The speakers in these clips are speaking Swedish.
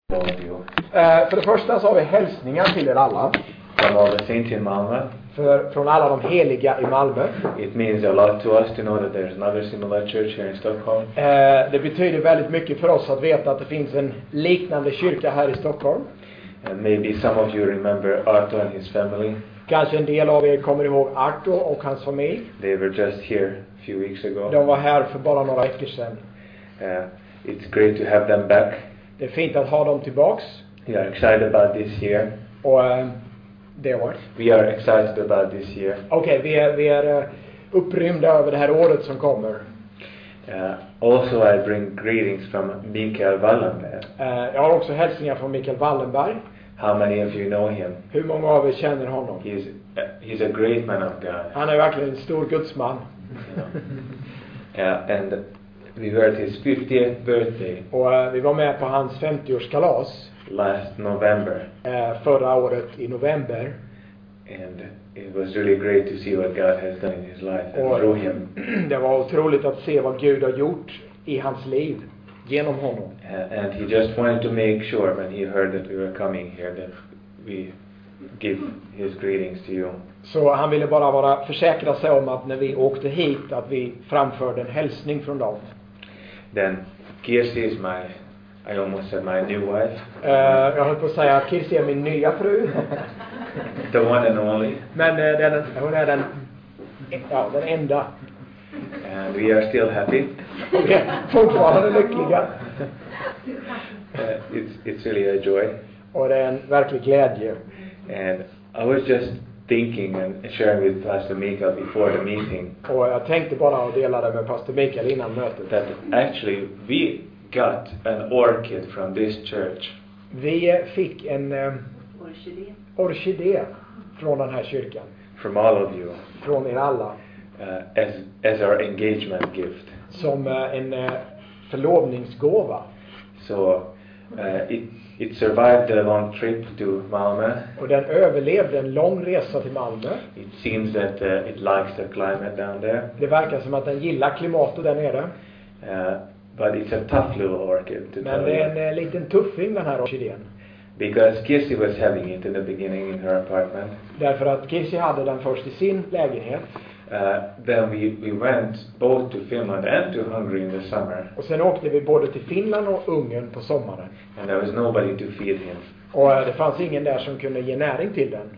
För det första så har vi hälsningar till er alla. From all the saints in Malmö. Från alla de heliga i Malmö. It means a lot to us to know that there's another similar church here in Stockholm. Det betyder väldigt mycket för oss att veta att det finns en liknande kyrka här i Stockholm. And maybe some of you remember Arto and his family. Kanske en del av er kommer ihåg Arto och hans familj. They were just here a few weeks ago. De var här för bara några veckor sedan. It's great to have them back. Det är fint att ha dem tillbaks. We are excited about this year. Och det var. We are excited about this year. Okej, vi är upprymda över det här året som kommer. Also I bring greetings from Mikael Wallenberg. Jag har också hälsningar från Mikael Wallenberg. How many of you know him? Hur många av er känner honom? He's a great man of God. Han är verkligen en stor gudsman. And we were at his 50th birthday. Och vi var med på hans 50-årskalas. Last November. Förra året i november. And it was really great to see what God has done in his life and through him. Det var otroligt att se vad Gud har gjort i hans liv genom honom. And he just wanted to make sure when he heard that we were coming here that we give his greetings to you. Så han ville bara försäkra sig om att när vi åkte hit att vi framförde en hälsning från dem. Then Kirsi is I almost said my new wife. Jag höll på att säga att Kirsi är min nya fru. The one and only. Men hon är den enda. And we are still happy. Vi är fortfarande lyckliga. It's really a joy. Och det är en verklig glädje. And I was just thinking and sharing with Pastor Mikael before the meeting. Och jag tänkte bara att dela det med Pastor Mikael innan mötet. That actually we got an orchid from this church. Vi fick en orkidé från den här kyrkan. From all of you. Från er alla. As our engagement gift. Som en förlovningsgåva. So it survived the long trip to Malmö. Och den överlevde en lång resa till Malmö. It seems that it likes the climate down there. Det verkar som att den gillar klimatet där nere. But it's a tough little orchid. Men det är en liten tuffing den här orkidén. Because Kirsi was having it in the beginning in her apartment. Därför att Kirsi hade den först i sin lägenhet. Then we went both to Finland and to Hungary in the summer. Och sen åkte vi både till Finland och Ungern på sommaren. And there was nobody to feed him. Och det fanns ingen där som kunde ge näring till den.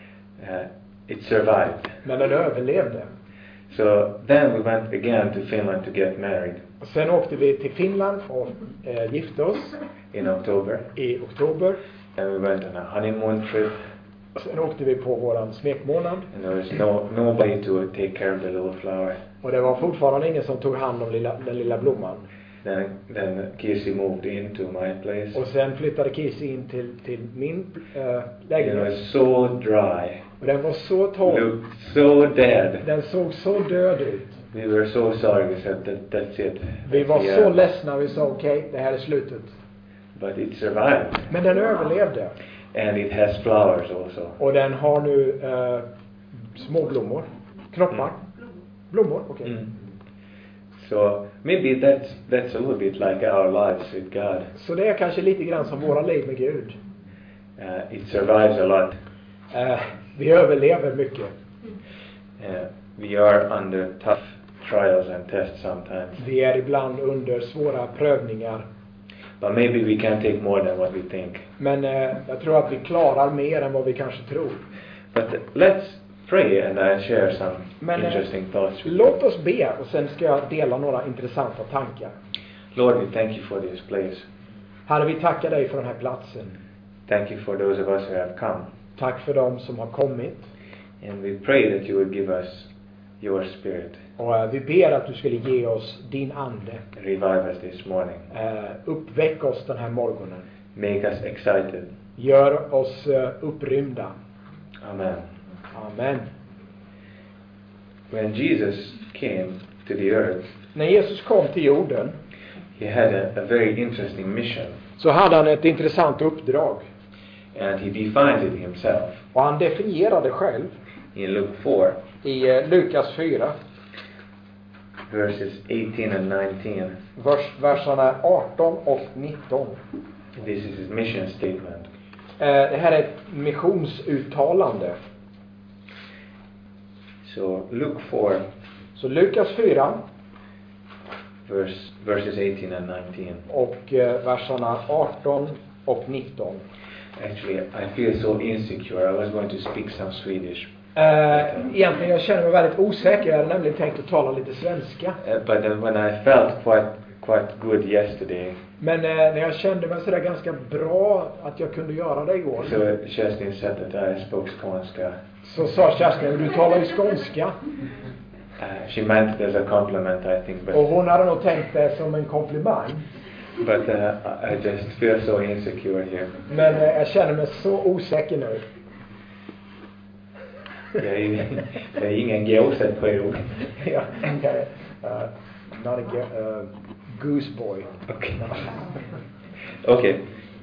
It survived. Men den överlevde. So then we went again to Finland to get married. Och sen åkte vi till Finland och gifte oss. In October. I oktober. And we went on a honeymoon trip. Och sen åkte vi på våran smekmånad. And there was nobody to take care of the little flower. Och det var fortfarande ingen som tog hand om den lilla blomman. Then Kirsi moved into my place. Och sen flyttade Kirsi in till min lägenhet. It was so dry. Och den var så torr. Looked so dead. Den såg så död ut. We were so sorry. We said that's it. Vi var så ledsna. Vi sa okej, det här är slutet. But it survived. Men den överlevde. And it has flowers also. Och den har nu små blommor. Knoppar. Blommor, okej. So maybe that's a little bit like our lives with God. Så det är kanske lite grann som våra liv med Gud. It survives a lot. Vi överlever mycket. We are under tough trials and tests sometimes. Vi är ibland under svåra prövningar. But maybe we can take more than what we think. Men jag tror att vi klarar mer än vad vi kanske tror. But let's pray and I share some interesting thoughts. Låt oss be och sen ska jag dela några intressanta tankar. Lord, we thank you for this place. Herre, vi tackar dig för den här platsen. Thank you for those of us who have come. Tack för dem som har kommit. And we pray that you would give us your spirit. Och vi ber att du skulle ge oss din ande. Revive us this morning. Uppväck oss den här morgonen. Make us excited. Gör oss upprymda. Amen. Amen. When Jesus came to the earth, när Jesus kom till jorden, he had a very interesting mission. Så hade han ett intressant uppdrag. And he defined it himself. Och han definierade själv. In Luke 4. I Lukas 4. Verses 18 and 19. Verserna 18 och 19. This is his mission statement. Det här är ett missionsuttalande. So Luke 4. Så Lukas 4. Verses 18 and 19. Och verserna 18 och 19. Actually, I feel so insecure. I was going to speak some Swedish. Egentligen jag känner mig väldigt osäker. Jag hade nämligen tänkt att tala lite svenska. But then when I felt quite good yesterday. Men när jag kände mig sådär ganska bra att jag kunde göra det igår. So Kerstin said that I spoke skånska. Så sa Kerstin, du talar ju skånska. She meant it as a compliment, I think. But och hon hade nog tänkt det som en komplimang. But I just feel so insecure here. Men jag känner mig så osäker nu. Det är ingen gåset på ord. Ja, not a goose boy. Okay. Okay.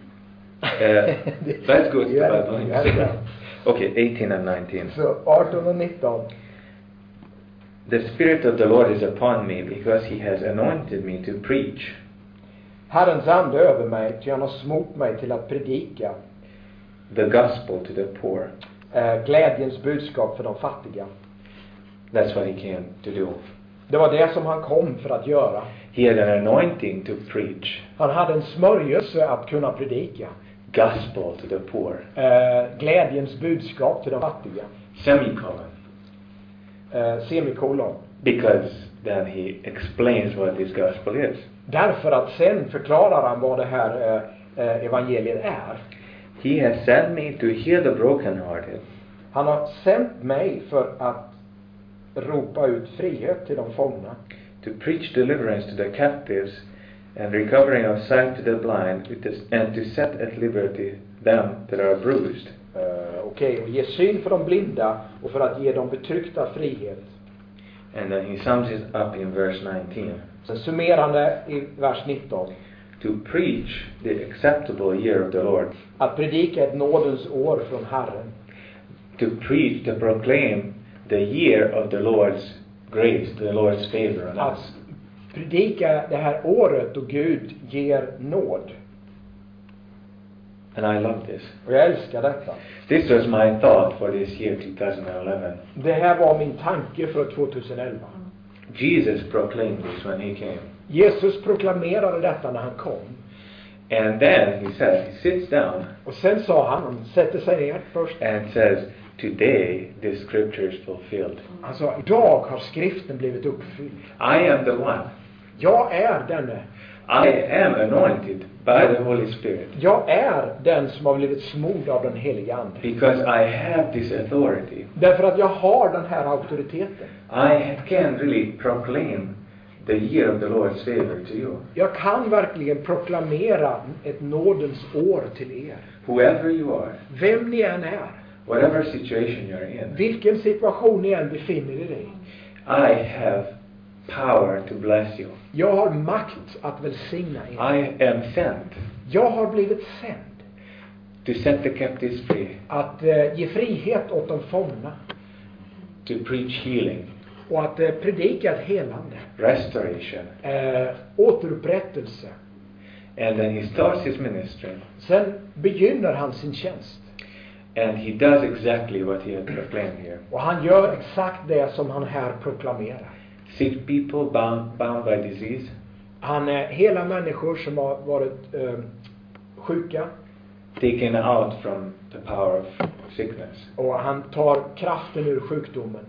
Let's go to the Bible. Okay, 18 and 19. Så 18 och 19. The Spirit of the Lord is upon me because he has anointed me to preach. Herrens ande över mig, ty han har smort mig till att predika the gospel to the poor. Glädjens budskap för de fattiga. That's what he came to do. Det var det som han kom för att göra. He had an anointing to preach. Han hade en smörjelse att kunna predika. Gospel to the poor. Glädjens budskap till de fattiga. Semikolon. Because then he explains what this gospel is. Därför att sen förklarar han vad det här evangeliet är. He has sent me to heal the brokenhearted. Han har sänt mig för att ropa ut frihet till de fångna. To preach deliverance to the captives and recovering of sight to the blind, and to set at liberty them that are bruised. Okej, och ge syn för de blinda och för att ge de betryckta frihet. And then he sums it up in verse 19. Sen summerande i vers 19. To preach the acceptable year of the Lord. Att predika ett nådens år från Herren. To preach, to proclaim the year of the Lord's grace, the Lord's favor on us. Att predika det här året då Gud ger nåd. And I love this. Och jag älskar detta. This was my thought for this year 2011. Det här var min tanke för 2011. Jesus proclaimed this when he came. Jesus proklamerade detta när han kom. And then he says, he sits down. Och sen sa han sätter sig ner först. And says, today this scripture is fulfilled. Han sa, idag har skriften blivit uppfylld. I am the one. Jag är denne. I am anointed by the Holy Spirit. Jag är den som har blivit smord av den heliga ande. Because I have this authority. Därför att jag har den här auktoriteten. I can really proclaim the year of the Lord's favor to you. Jag kan verkligen proklamera ett nådens år till er. Whoever you are. Vem ni än är. Whatever situation you're in. Vilken situation ni än befinner er i. I have power to bless you. Jag har makt att välsigna er. I am sent. Jag har blivit sänd. To set the captives free. Att ge frihet åt de fångna. To preach healing. Och att predika ett helande. Restoration. Återupprättelse. And then he starts his ministry. Sen begynner han sin tjänst. And he does exactly what he had proclaimed here. Och han gör exakt det som han här proklamerar. Sick people bound by disease. Han hela människor som har varit sjuka. Taken out from the power of sickness. Och han tar kraften ur sjukdomen.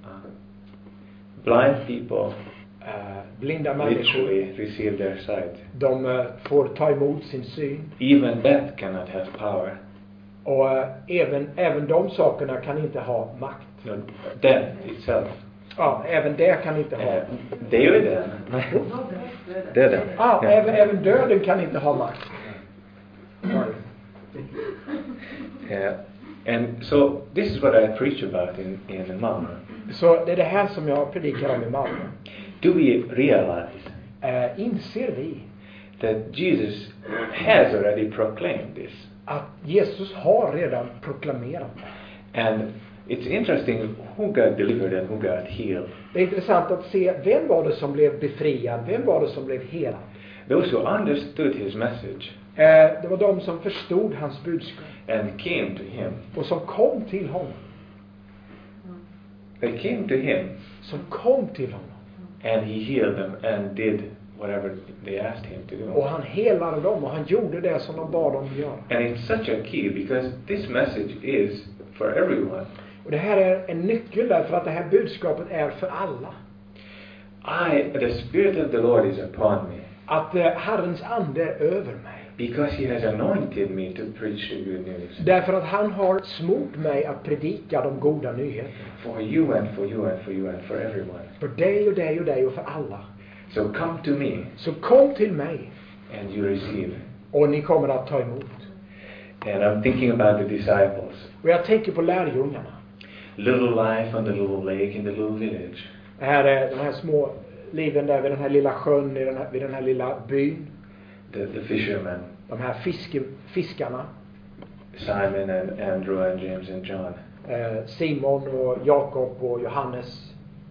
Blind people blinda människor literally receive their sight. De får ta emot sin syn. Even that cannot have power. Och även de sakerna kan inte ha makt. No, death itself. Ja, även det kan inte ha. Döden. Döden. Ja, även döden kan inte ha makt. And so this is what I preach about in Malmö. Så det är det här som jag predikar om i Malmö. Do we realize? Inser vi that Jesus has already proclaimed this? Att Jesus har redan proklamerat det. And it's interesting who got delivered and who got healed. Det är intressant att se vem var det som blev befriad, vem var det som blev helad. Those who understood his message. Det var de som förstod hans budskap. And came to him. Och som kom till honom. They came to him. Som kom till honom. And he healed them and did whatever they asked him to do. Och han helade dem och han gjorde det som de bad dem att göra. And it's such a key because this message is for everyone. Och det här är en nyckel därför att det här budskapet är för alla. The Spirit of the Lord is upon me. Att Herrens ande är över mig. Because he has anointed me to preach the good news. Därför att han har smort mig att predika de goda nyheterna. For you and for you and for you and for everyone. För dig och dig och dig och för alla. So come to me. Så kom till mig. And you receive. Och ni kommer att ta emot. And I'm thinking about the disciples. Och jag tänker på lärjungarna. Little life on the little lake in the little village. Det här är de här små liven där vid den här lilla sjön, vid den här lilla byn. The fishermen. De här fiskarna. Simon and Andrew and James and John. Simon och Jakob och Johannes.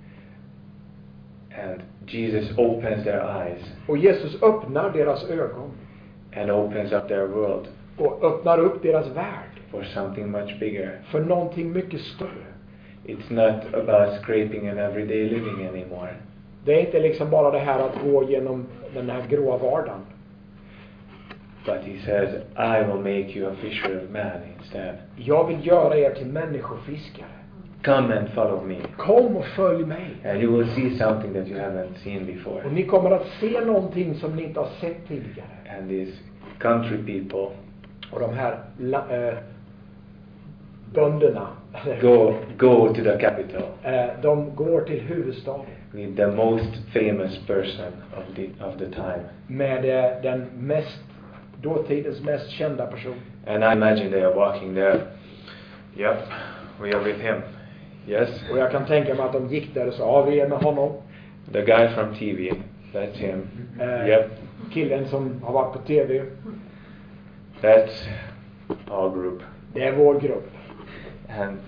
And Jesus opens their eyes. Och Jesus öppnar deras ögon. And opens up their world. Och öppnar upp deras värld. For something much bigger. För någonting mycket större. It's not about scraping an everyday living anymore. Det är inte liksom bara det här att gå genom den här gråa vardagen. But he says, I will make you a fisher of men instead. Jag vill göra er till människofiskare. Come and follow me. Kom och följ mig. And you will see something that you haven't seen before. Och ni kommer att se någonting som ni inte har sett tidigare. And these country people. Och de här bönderna. Go to the capital. De går till huvudstaden. With the most famous person of the time. Med den dåtidens mest kända person. And I imagine they are walking there. Yep, we are with him. Yes. Och jag kan tänka mig att de gick där och sa, vi är med honom. The guy from TV, that's him. Yep. Killen som har varit på TV. That's our group. Det är vår grupp. And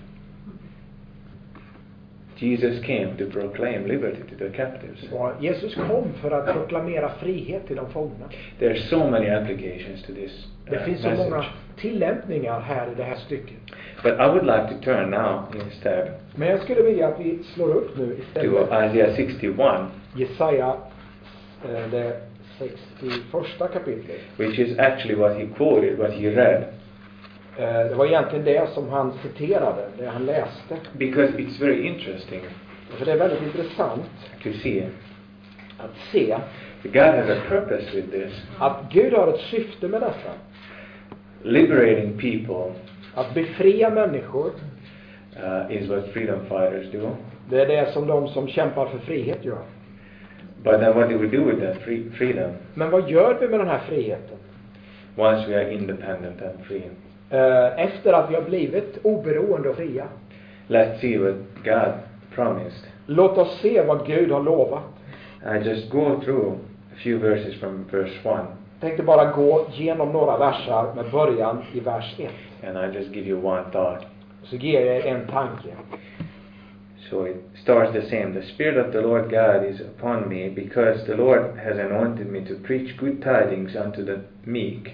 Jesus came to proclaim liberty to the captives. Och Jesus kom för att proklamera frihet till de fångna. There are so many applications to this Det finns så många tillämpningar här i det här stycket. But I would like to turn now instead. Men jag skulle vilja att vi slår upp nu istället. To Isaiah 61. Jesaja det 61:a kapitlet. Which is actually what he quoted, what he read. Det var egentligen det som han citerade, det han läste. Because it's very interesting. För det är väldigt intressant to see. Att se. God has a purpose with this. Att Gud har ett syfte med detta. Liberating people. Att befria människor. Is what freedom fighters do. Det är det som de som kämpar för frihet gör. But then what do we do with that freedom? Men vad gör vi med den här friheten? Once we are independent and free. Efter att vi har blivit oberoende och fria. Let's see what God promised. Låt oss se vad Gud har lovat. I just go through a few verses from verse 1. Jag tänkte bara gå igenom några versar med början i vers 1. And I just give you one thought. Så ger jag en tanke. So it starts the same. The Spirit of the Lord God is upon me, because the Lord has anointed me to preach good tidings unto the meek.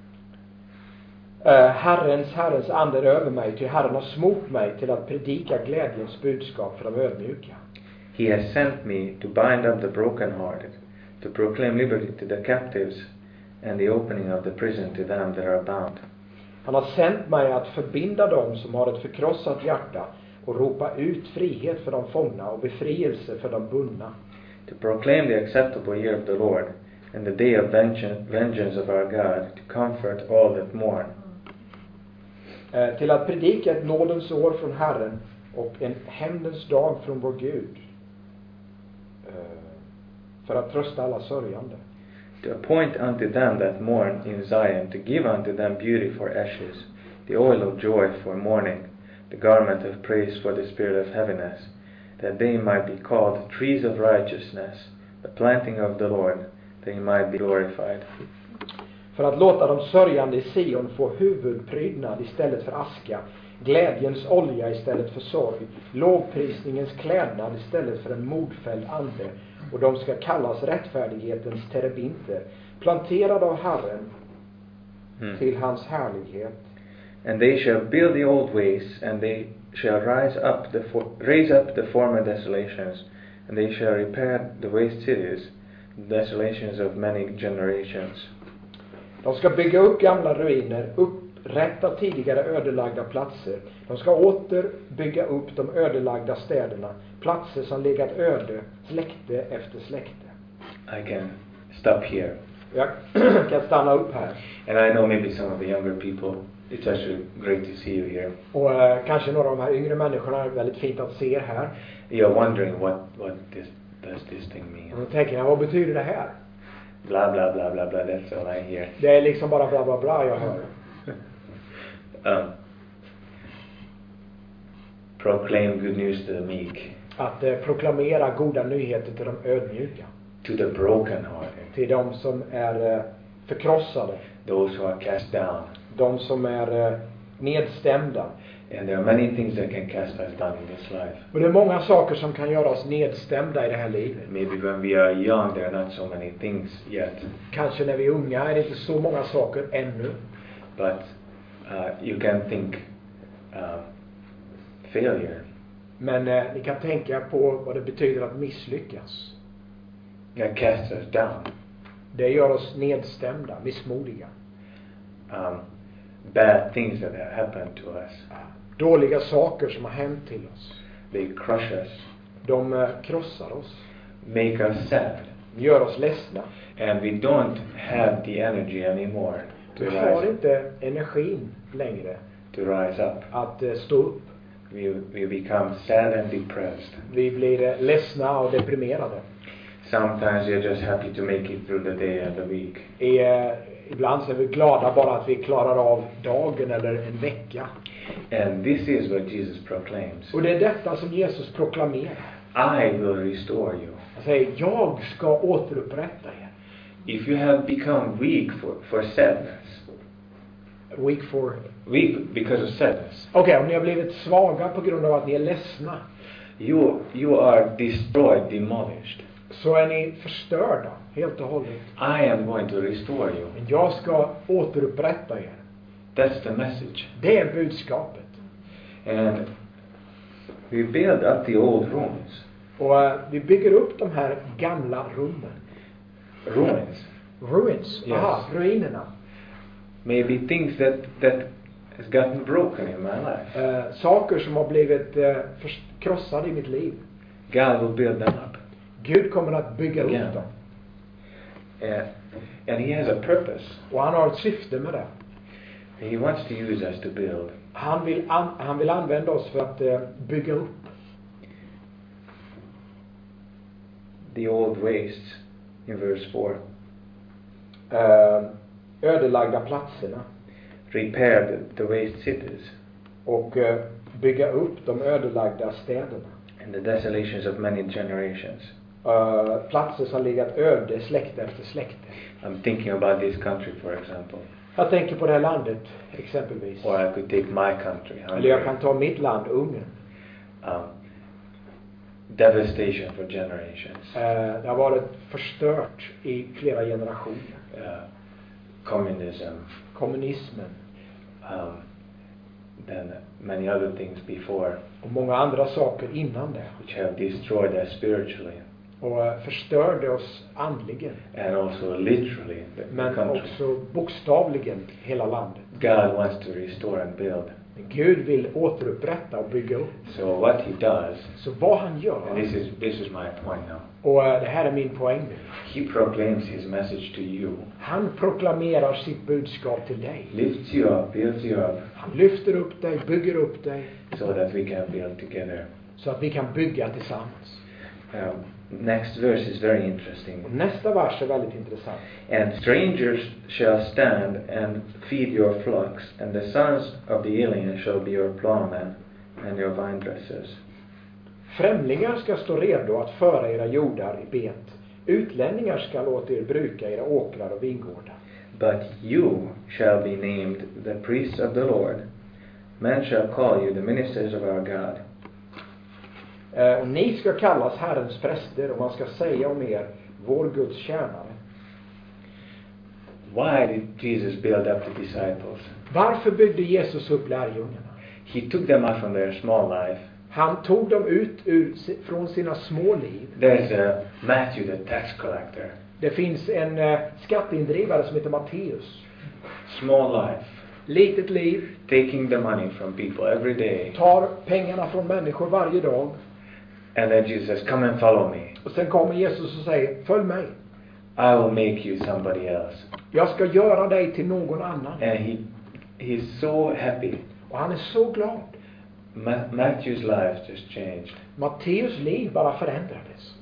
Herrens ande är över mig, ty Herren har smort mig till att predika glädjens budskap för de ödmjuka. He has sent me to bind up the brokenhearted, to proclaim liberty to the captives, and the opening of the prison to them that are bound. Han har sänt mig att förbinda dem som har ett förkrossat hjärta och ropa ut frihet för de fångna och befrielse för de bundna. To proclaim the acceptable year of the Lord, and the day of vengeance of our God, to comfort all that mourn. Till att predika ett nådens år från Herren och en hämndens dag från vår Gud. För att trösta alla sörjande. To appoint unto them that mourn in Zion, to give unto them beauty for ashes, the oil of joy for mourning, the garment of praise for the spirit of heaviness, that they might be called trees of righteousness, the planting of the Lord, that he might be glorified. För att låta de sörjande i Sion få huvudprydnad istället för aska, glädjens olja istället för sorg, lovprisningens klädnad istället för en mordfälld ande, och de ska kallas rättfärdighetens terebinter, planterade av Herren till hans härlighet. And they shall build the old ways, and they shall raise up the former desolations, and they shall repair the waste cities, the desolations of many generations. De ska bygga upp gamla ruiner, upprätta tidigare ödelagda platser. De ska åter bygga upp de ödelagda städerna, platser som legat öde, släkte efter släkte. I can stop here. Jag kan stanna upp här. And I know maybe some of the younger people, it's actually great to see you here. Och kanske några av de här yngre människorna är väldigt fint att se er här. You're wondering what does this thing mean? Och då tänker jag, vad betyder det här? Blah blah blah blah blah, that's all I hear. Det är liksom bara bla bla bla jag hör. Proclaim good news to the meek. Att proklamera goda nyheter till de ödmjuka. To the brokenhearted. Till de som är förkrossade. Those who are cast down. De som är nedstämda. And there are many things that can cast us down in this life. Och det är många saker som kan göra oss nedstämda i det här livet. Maybe when we are young there are not so many things yet. Kanske när vi är unga är det inte så många saker ännu. But you can think failure. Men ni kan tänka på vad det betyder att misslyckas. That casts us down. Det gör oss nedstämda, missmodiga. Bad things that have happened to us. Dåliga saker som har hänt till oss. They crush us. De krossar oss. Make us sad. Gör oss ledsna. And we don't have the energy anymore to Vi har inte energin längre to rise up. Att stå upp. We become sad and depressed. Vi blir ledsna och deprimerade. Sometimes you're just happy to make it through the day and the week. Ibland så är vi glada bara att vi klarar av dagen eller en vecka. And this is what Jesus proclaims. Och det är detta som Jesus proklamerar. I will restore you. Han säger, jag ska återupprätta er. If you have become weak for sadness. Weak because of sadness. Okej, om ni har blivit svaga på grund av att ni är ledsna. You are destroyed, demolished. Så är ni förstörda helt och hållet. I am going to restore you. Men jag ska återupprätta er. That's the message. Det är budskapet. And we build up the old rooms. Och vi bygger upp de här gamla rummen. Ruins. Yes. Aha, ruinerna. Maybe things that has gotten broken in my life. Saker som har blivit krossade i mitt liv. God will build them up. Gud kommer att bygga upp dem. And he has a purpose. Och han har ett syfte med det. He wants to use us to build. Han vill använda oss för att bygga upp. The old wastes in verse 4. Ödelagda platserna. Repair the waste cities. Och bygga upp de ödelagda städerna. And the desolations of many generations. Platser som legat öde släkte efter släkte. I'm thinking about this country, for example. Jag tänker på det här landet exempelvis. Or I could take my country. Eller jag kan ta mitt land, Ungern. Devastation for generations. Det har varit förstört i flera generationer. Kommunismen. Then many other things before. Och många andra saker innan det. Which have destroyed us spiritually. Och förstörde oss andligen. And also literally men också bokstavligen hela landet. God wants to restore and build. Men Gud vill återupprätta och bygga upp. So what he does. Så vad han gör. And this is my point now. Och det här är min poäng nu. He proclaims his message to you. Han proklamerar sitt budskap till dig. Lifts you up, builds you up. Han lyfter upp dig, bygger upp dig. So that we can build together. Så att vi kan bygga tillsammans. Next verse is very interesting. Nästa vers är väldigt intressant. And strangers shall stand and feed your flocks, and the sons of the alien shall be your plowmen and your vine dressers. Främlingar ska stå redo att föra era jordar i bet. Utlänningar ska låta er bruka era åkrar och vingårdar. But you shall be named the priests of the Lord. Men shall call you the ministers of our God. Och ni ska kallas Herrens präster, och man ska säga om er, vår Guds tjänare. Why did Jesus build up the disciples? Varför byggde Jesus upp lärjungarna? He took them out from their small life. Han tog dem ut från sina små liv. There's Matthew, the tax collector. Det finns en skatteindrivare som heter Matteus. Small life. Litet liv. Taking the money from people every day. Tar pengarna från människor varje dag. And then Jesus says, come and follow me. Och sen kommer Jesus och säger, följ mig. I will make you somebody else. Jag ska göra dig till någon annan. And he's so happy. Och han är så glad. Matthew's life just changed. Matteus liv bara förändrades.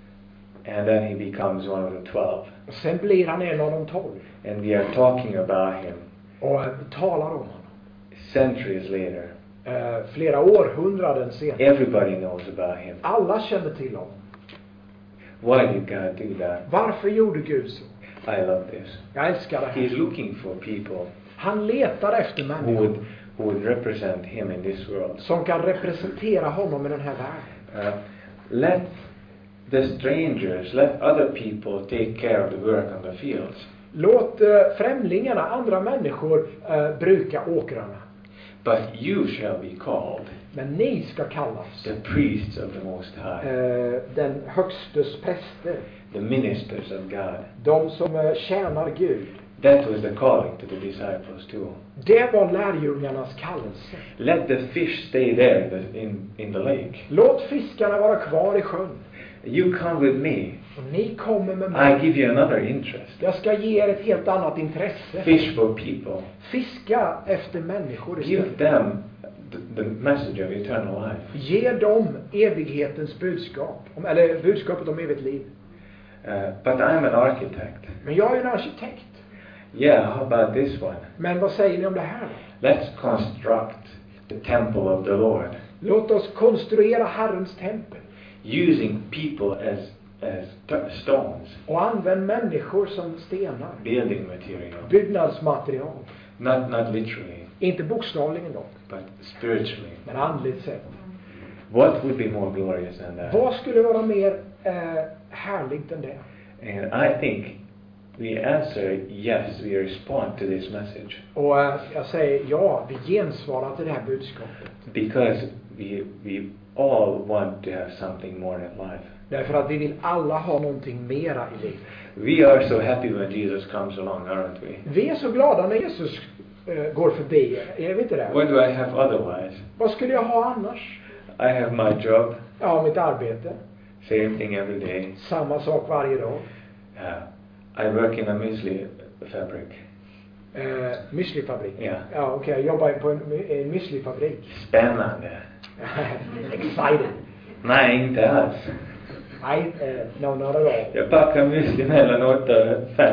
And then he becomes one of the 12. Och sen blir han en av de 12. And we are talking about him. Och talar om honom. Centuries later. Flera århundraden senare. Everybody knows about him. Alla känner till honom. Why did God do that? Varför gjorde Gud så? I love this. Jag älskar det här. He's looking for people. Han letar efter människor. Who would represent him in this world. Som kan representera honom i den här världen. Let the strangers, let other people take care of the work on the fields. Låt främlingarna, andra människor, bruka åkrarna. But you shall be called. Men ni ska kallas. The priests of the Most High. Den högstes präster. The ministers of God. De som tjänar Gud. That was the calling to the disciples too. Det var lärjungarnas kallelse. Let the fish stay there in the lake. Låt fiskarna vara kvar i sjön. You come with me. Och ni kommer med mig. I give you another interest. Jag ska ge er ett helt annat intresse. Fish for people. Fiska efter människor istället. Give them the message of eternal life. Ge dem evighetens budskap. Eller budskapet om evigt liv. But I'm an architect. Men jag är en arkitekt. Yeah, how about this one? Men vad säger ni om det här? Let's construct the temple of the Lord. Låt oss konstruera Herrens tempel. Using people as stones. Och använd människor som stenar. Building material. Byggnadsmaterial. Not literally. Inte bokstavligen dock. But spiritually. Men andligt sett. What would be more glorious than that? Vad skulle vara mer härligt än det? And I think we answer yes, we respond to this message. Och jag säger ja, vi gensvarar till det här budskapet. Because we all want to have something more in life. Därför att vi vill alla ha någonting mera i livet. We are so happy when Jesus comes along, aren't we? Vi är så glada när Jesus går förbi. Är vi inte det? What do I have otherwise? Vad skulle jag ha annars? I have my job. Jag har mitt arbete. Same thing every day. Samma sak varje dag. I work in a muesli fabric. Müslifabrik? Yeah. Ja, okej. Jag jobbar på en müslifabrik. Spännande. Excited. Nej, inte alls. No, not at all. Jag packar müsli mellan 8 och 5.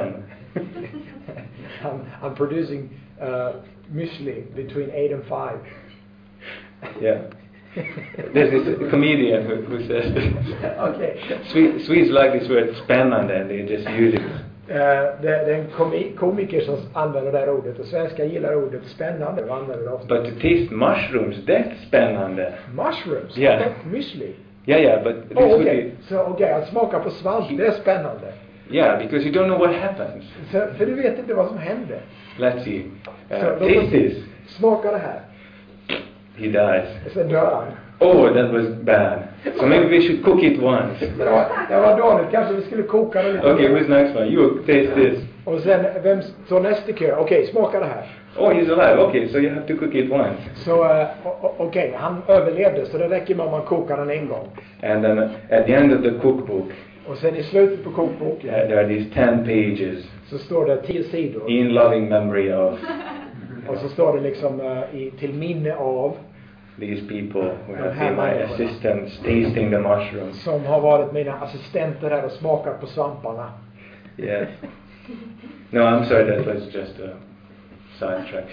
I'm producing muesli between 8 and 5. Yeah. There's this comedian who says okay. Swedes like this word spännande and they just use it. Det är en komiker som använder det här ordet, och svenskar gillar ordet spännande och använder det ofta. But to taste mushrooms, that's spännande. Mushrooms? Yeah. Müsli? Yeah, but this would be... So, att smaka på svamp, det är spännande. Yeah, because you don't know what happens. Så, för du vet inte vad som händer. Let's see. Taste this. Smaka det här. He dies. Sen dör han. Oh, that was bad. So maybe we should cook it once. Det var dåligt. Kanske vi skulle koka det lite. Okay, who's next one? You taste this. Och sen, vem står nästa kö? Okej, smaka det här. Oh, he's alive. Okay, so you have to cook it once. Så, okej, han överlevde, så det räcker med om man kokar den en gång. And then at the end of the cookbook, och sen i slutet på kokboken, there are these 10 pages. Så står det 10 sidor. In loving memory of. Och så står det liksom till minne av these people who have been my assistants tasting the mushrooms. Som har varit mina assistenter här och smakat på svamparna. Yes. No, I'm sorry, that was just a sidetrack.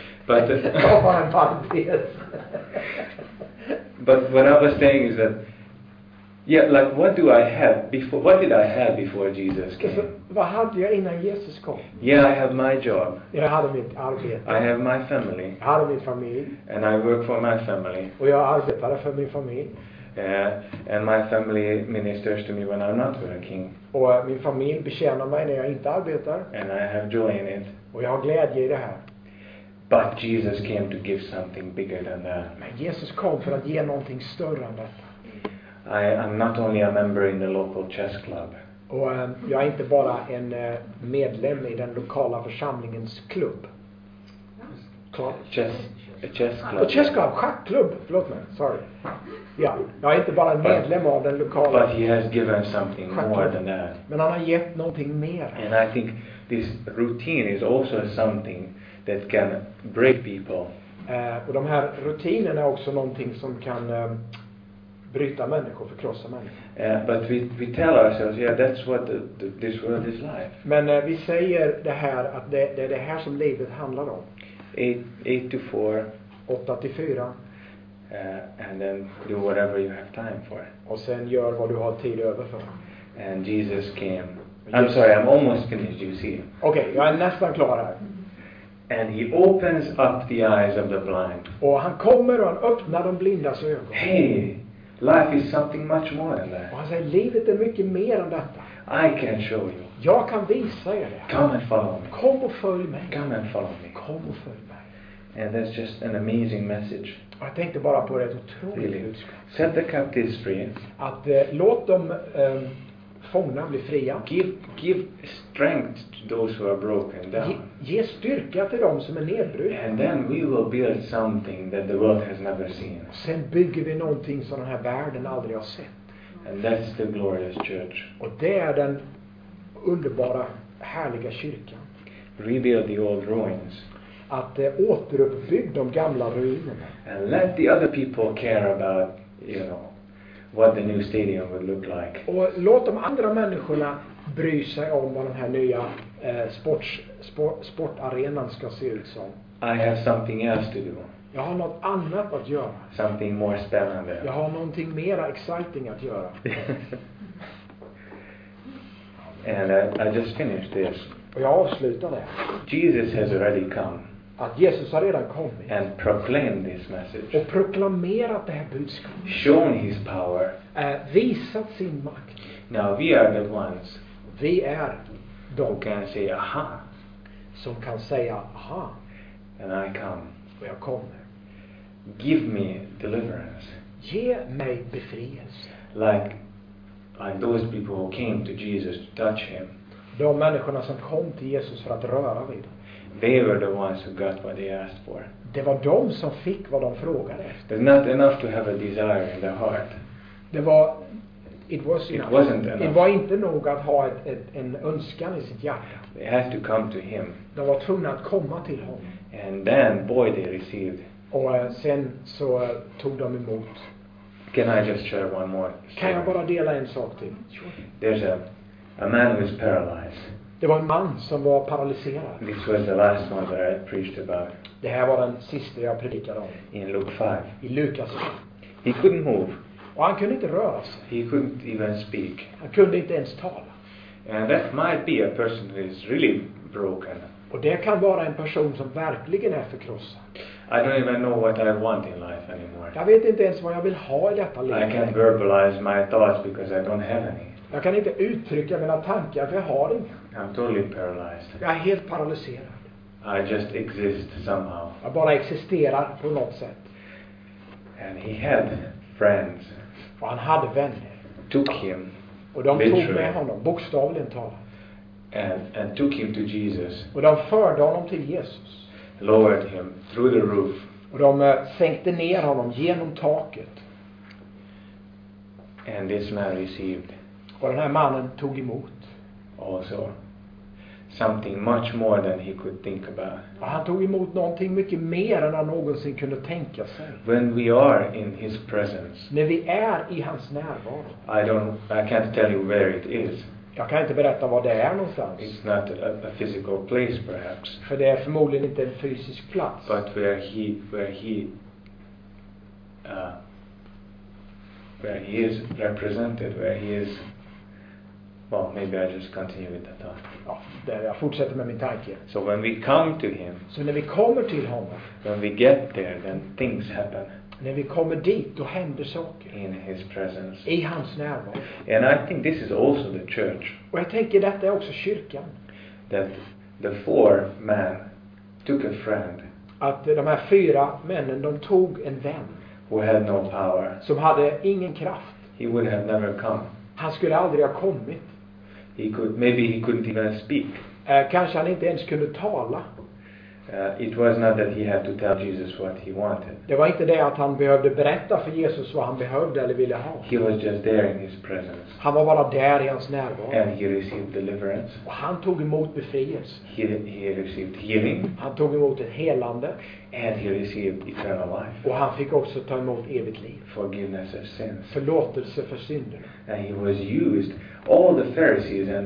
But what I was saying is that, yeah, like what do I have before? What did I have before Jesus came? Vad hade jag innan Jesus kom? Yeah, I have my job. Jag hade mitt arbete. I have my family. Jag hade min familj. And I work for my family. Och jag arbetar för min familj. And my family ministers to me when I'm not working. Och min familj betjänar mig när jag inte arbetar. And I have joy in it. Och jag har glädje i det här. But Jesus came to give something bigger than that. Men Jesus kom för att ge någonting större än detta. I'm not only a member in the local chess club. Och jag är inte bara en medlem i den lokala församlingens klubb. Chess club. Chess club, schackklubb, förlåt mig, sorry. Ja, jag är inte bara en medlem av den lokala. But he has given something more than that. Men han har gett någonting mer. And I think this routine is also something that can break people. Och de här rutinerna är också någonting som kan bryta människor, förkrossa människor. But we tell ourselves, yeah, that's what this world is like. Men vi säger det här att det är det här som livet handlar om. 8 to 4. 8 till 4. And then do whatever you have time for. Och sen gör vad du har tid över för. And Jesus came. I'm sorry, I'm almost finished, you see. Okej, jag är nästan klar här. And he opens up the eyes of the blind. Och han kommer och han öppnar de blindas ögon. Hey, life is something much more than that. Och han säger, livet är mycket mer än detta. I can show you. Jag kan visa er det. Come and follow me. Kom och följ mig. Come and follow me. Kom och följ mig. And that's just an amazing message. Och jag tänkte bara på det, ett otroligt Really. budskap. Set the captives free. Att låt dem fångna bli fria. Give strength to those who are broken down. Ge styrka till dem som är nedbrutna. And then we will build something that the world has never seen. Sen bygger vi någonting som den här världen aldrig har sett. And that's the glorious church. Och det är den underbara, härliga kyrkan. Rebuild the old ruins. Att återuppbygga de gamla ruinerna. And let the other people care about, what the new stadium would look like. Och låt de andra människorna bry sig om vad den här nya sportarenan ska se ut som. I have something else to do. Jag har något annat att göra. Something more spännande. Jag har någonting mera exciting att göra. And I just finished this. Och jag avslutar det. Jesus has already come. Att Jesus har redan kommit. And proclaimed this message. Och proklamerat det här budskapet. Shown his power. Visat sin makt. Now we are the ones. Vi är de who can say, aha. Som kan säga, aha. And I come. Och jag kommer. Give me deliverance. Ge mig befrielse. Like those people who came to Jesus to touch him. De människorna som kom till Jesus för att röra vid dem. They were the ones who got what they asked for. Det var de som fick vad de frågade efter. There's not enough to have a desire in the heart. It wasn't enough. Det var inte nog att ha en önskan i sitt hjärta. They had to come to him. De var tvungna att komma till honom. And then, boy, they received. Och sen så tog de emot. Can I just share one more? Kan jag bara dela en sak till? There's a man who is paralyzed. Det var en man som var paralyserad. This was the last one that I preached about. Det här var den sista jag predikade om. In Luke 5. I Lukas. He couldn't move. Och han kunde inte röra sig. He couldn't even speak. Han kunde inte ens tala. And that might be a person who is really broken. Och det kan vara en person som verkligen är förkrossad. I don't even know what I want in life anymore. Jag vet inte ens vad jag vill ha i detta liv. I can't verbalize my thoughts because I don't have any. Jag kan inte uttrycka mina tankar för jag har inga. I'm totally paralyzed. Jag är helt paralyserad. I just exist somehow. Jag bara existerar på något sätt. And he had friends. Och han hade vänner. Took him. Och de tog med honom, bokstavligen talat. And took him to Jesus. Och de förde honom till Jesus. Lowered him through the roof. Och de sänkte ner honom genom taket. And this man received. Och den här mannen tog emot. Also something much more than he could think about. Och han tog emot någonting mycket mer än han någonsin kunde tänka sig. When we are in his presence. När vi är i hans närvaro. I can't tell you where it is. Jag kan inte berätta var det är någonstans. It's not a physical place perhaps. För det är förmodligen inte en fysisk plats. But where he is represented, where he is. Well, maybe I just continue with that thought. Ja, där jag fortsätter med min tanke. So when we come to him. Så när vi kommer till honom. When we get there, then things happen. När vi kommer dit, då händer saker. In his presence. I hans närvaro. And I think this is also the church. Och jag tänker detta är också kyrkan. That the 4 men took a friend. Att de här 4 männen, de tog en vän. Who had no power. Som hade ingen kraft. He would have never come. Han skulle aldrig ha kommit. Maybe he couldn't even speak. Kanske han inte ens kunde tala. It was not that he had to tell Jesus what he wanted. Det var inte det att han behövde berätta för Jesus vad han behövde eller ville ha. He was just there in his presence. Han var bara där i hans närvaro. And he received deliverance. Och han tog emot befrielse. He received healing. Han tog emot ett helande. And he received eternal life. Och han fick också ta emot evigt liv. Forgiveness of sins. Förlåtelse för synderna. And he was used. All the Pharisees and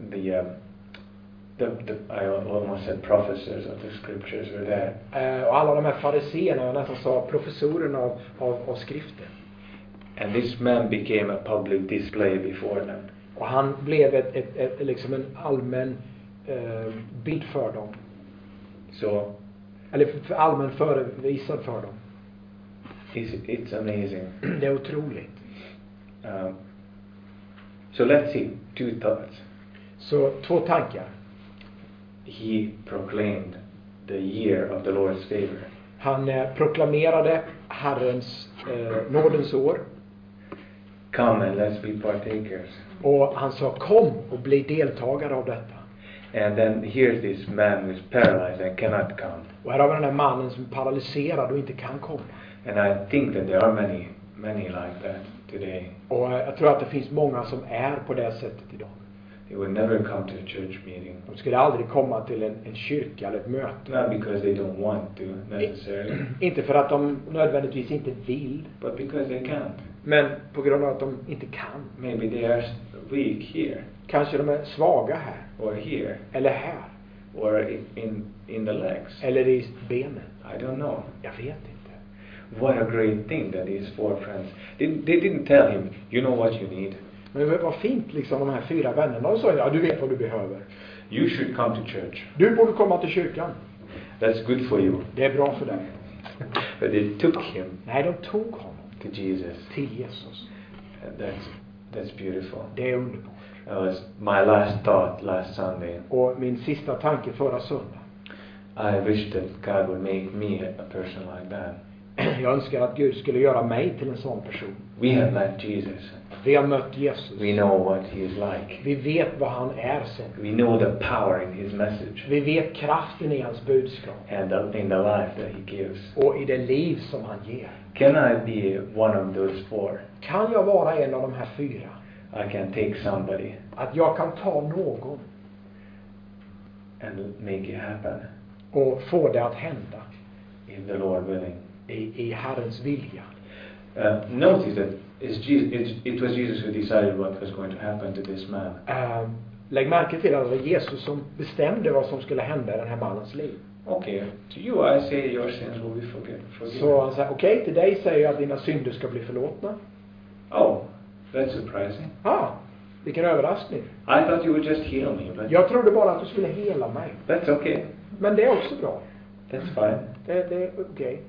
I almost said professors of the scriptures were there. Och alla de här fariseerna, jag nästan sa professorerna av skriften. And this man became a public display before them. Och han blev liksom en allmän bild för dem. Eller för allmän förevisad för dem. It's amazing. Det är otroligt. So let's see 2 thoughts. Så 2 tankar. He proclaimed the year of the Lord's favor. Han proklamerade Herrens nådens år. Come and let's be partakers. Och han sa, kom och bli deltagare av detta. And then here's this man who's paralyzed and cannot come. Och här har vi den här mannen som är paralyserad och inte kan komma. And I think that there are many like that today. Och jag tror att det finns många som är på det sättet idag. They would never come to a church meeting. De skulle aldrig komma till en kyrka eller ett möte. Not because they don't want to necessarily. Inte för att de nödvändigtvis inte vill. But because they can't. Men på grund av att de inte kan. Maybe they are weak here. Kanske de är svaga här. Or here. Eller här. Or in the legs. Eller i benen. I don't know. Jag vet inte. What a great thing that these 4 friends. They didn't tell him, you know what you need. Men vad fint liksom de här 4 vännerna. De sa, ja du vet vad du behöver. You should come to church. Du borde komma till kyrkan. That's good for you. Det är bra för dig. But they took him. Nej, de tog honom. To Jesus. Till Jesus. That's beautiful. Det är underbart. That was my last thought last Sunday. Och min sista tanke förra söndag. I wish that God would make me a person like that. Jag önskar att Gud skulle göra mig till en sån person. We have met Jesus. Vi har mött Jesus. We know what he is like. Vi vet vad han är som. We know the power in his message. Vi vet kraften i hans budskap. And in the life that he gives. Och i det liv som han ger. Can I be one of those 4? Kan jag vara en av de här 4? I can take somebody. Att jag kan ta någon. And make it happen. Och få det att hända. If the Lord willing. I Herrens vilja. Notice that it was Jesus who decided what was going to happen to this man. Lägg märke till att det var Jesus som bestämde vad som skulle hända i den här mannens liv. Okay, to you I say your sins will be forgiven. Så han säger, okej, till dig säger jag att dina synder ska bli förlåtna. Oh, that's surprising. Vilken överraskning. I thought you would just heal me. But jag trodde bara att du skulle hela mig. That's okay. Men det är också bra. That's fine. Det är okej.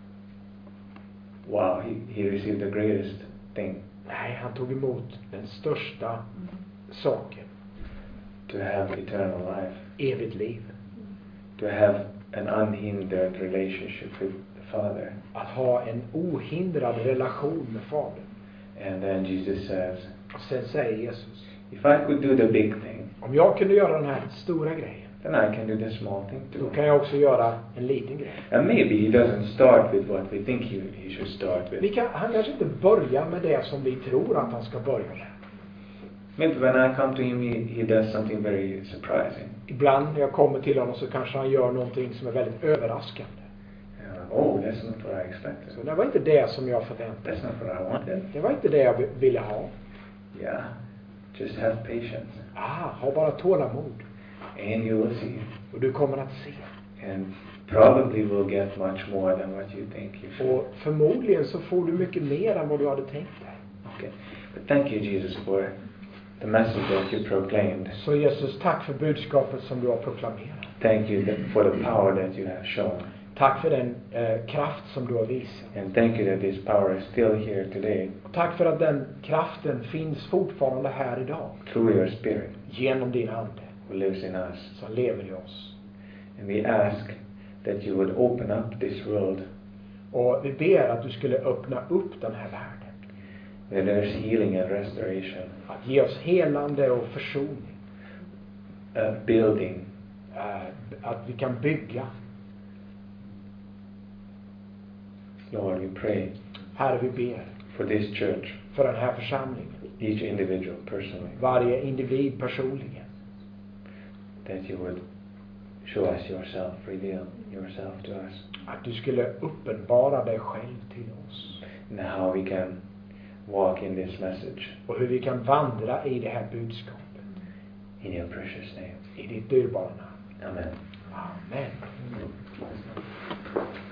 Wow, he received the greatest thing. Nej, han tog emot den största saken. To have eternal life. Evigt liv. To have an unhindered relationship with the Father. Att ha en ohindrad relation med Fadern. And then Jesus says. Och sen säger Jesus. If I could do the big thing. Om jag kunde göra den här stora grejen. Then I can do the small thing too. Då kan jag också göra en liten grej. And maybe he doesn't start with what we think he should start with. Han kanske inte börjar med det som vi tror att han ska börja med. Maybe when I come to him he does something very surprising. Ibland när jag kommer till honom så kanske han gör någonting som är väldigt överraskande. That's not what I expected. Så det var inte det som jag förväntade. That's not what I wanted. Det var inte det jag ville ha. Yeah. Just have patience. Ha bara tålamod. And you will see. Och du kommer att se. And probably will get much more than what you think you should. Och förmodligen så får du mycket mer än vad du hade tänkt dig. Okay. But thank you Jesus for the message that you proclaimed. Så Jesus, tack för budskapet som du har proklamerat. Thank you for the power that you have shown. Tack för den kraft som du har visat. And thank you that this power is still here today. Och tack för att den kraften finns fortfarande här idag. Through your spirit. Genom din ande. who lives in us. Som lever i oss. And we ask that you would open up this world. Och vi ber att du skulle öppna upp den här världen. Where there's healing and restoration. Att ge oss helande och försoning. Building. Att vi kan bygga. Lord, we pray. Herre, vi ber. For this church. För den här församlingen. Each individual personally. Varje individ personligen. That you would show us yourself, reveal yourself to us. Att du skulle uppenbara dig själv till oss. And how we can walk in this message. Och hur vi kan vandra i det här budskapet. In your precious name. I ditt dyrbara namn. Amen. Amen.